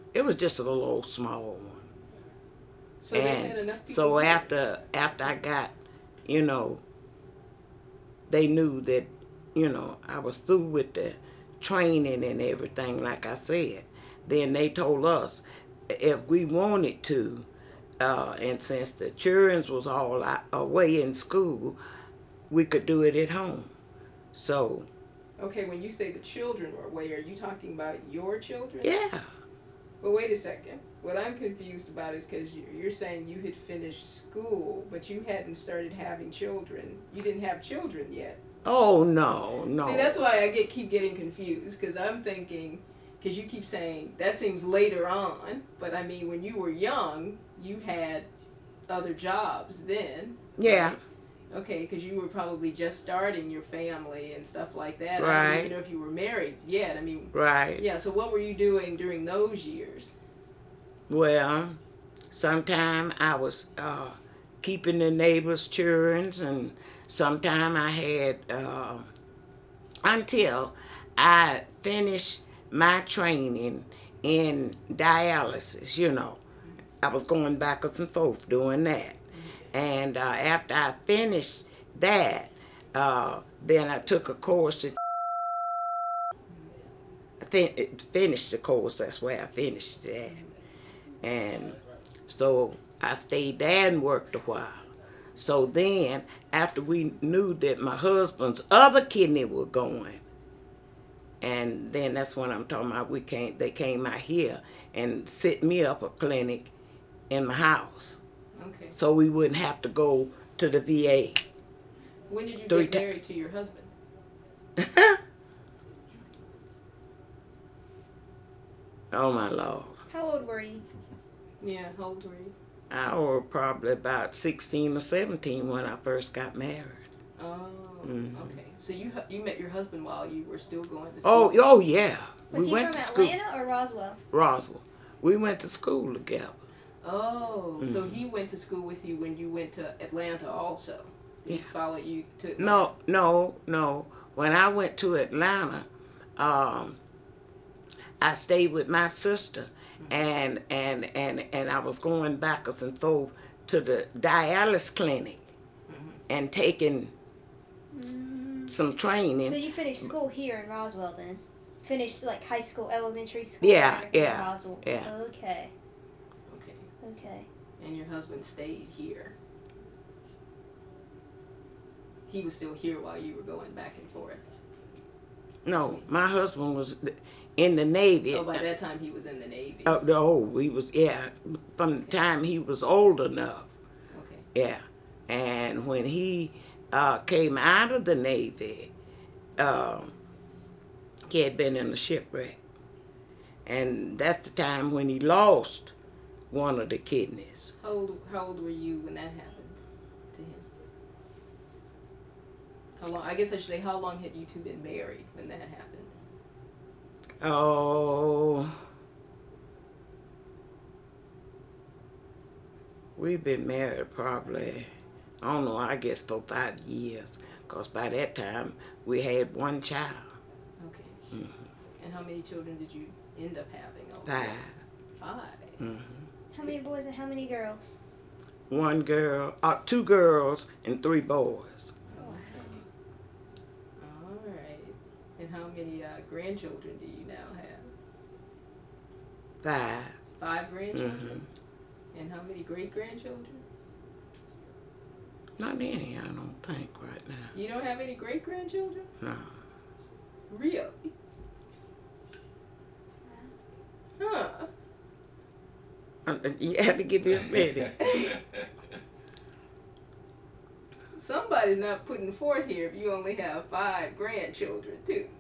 It was just a little old small one. So they had enough people. So after I got, you know, they knew that, I was through with the training and everything, like I said. Then they told us if we wanted to, and since the children was all away in school, we could do it at home. So. Okay, when you say the children were away, are you talking about your children? Yeah. But wait a second. What I'm confused about is because you're saying you had finished school, but you hadn't started having children. You didn't have children yet. Oh, no, no. See, that's why I keep getting confused, because I'm thinking, because you keep saying that seems later on, but I mean, when you were young, you had other jobs then. Yeah. Right? Okay, because you were probably just starting your family and stuff like that. Right. I don't even know if you were married yet. I mean, right. Yeah, so what were you doing during those years? Well, sometime I was keeping the neighbors' children, and sometime I had, until I finished my training in dialysis, I was going backwards and forth doing that. And after I finished that, then I took a course to finish the course. That's where I finished that. And so I stayed there and worked a while. So then, after we knew that my husband's other kidney was going, and then that's when I'm talking about they came out here and set me up a clinic in my house. Okay. So we wouldn't have to go to the VA. When did you get married to your husband? Oh, my Lord. How old were you? Yeah, how old were you? I was probably about 16 or 17 when I first got married. Oh, okay. So you met your husband while you were still going to school? Oh yeah. Was he from Atlanta or Roswell? Roswell. We went to school together. Oh, so he went to school with you when you went to Atlanta also? He followed you to Atlanta? No. When I went to Atlanta, I stayed with my sister, and I was going backwards and forth to the dialysis clinic and taking some training. So you finished school here in Roswell then? Finished like high school, elementary school? Yeah. In Roswell. Yeah. Okay. Okay. And your husband stayed here? He was still here while you were going back and forth? No, my husband was in the Navy. Oh, by that time he was in the Navy. He was, from the time he was old enough. Okay. Yeah. And when he came out of the Navy, he had been in a shipwreck. And that's the time when he lost one of the kidneys. How old were you when that happened to him? How long? I guess I should say, how long had you two been married when that happened? Oh, we've been married probably, I don't know, I guess for 5 years. Because by that time, we had one child. Okay. And how many children did you end up having? 5. 5? How many boys and how many girls? 1 girl, 2 girls and 3 boys. All right. And how many grandchildren do you now have? 5. 5 grandchildren? And how many great-grandchildren? Not any, I don't think, right now. You don't have any great-grandchildren? No. Really? Huh. You have to give me a minute. Somebody's not putting forth here if you only have 5 grandchildren, too.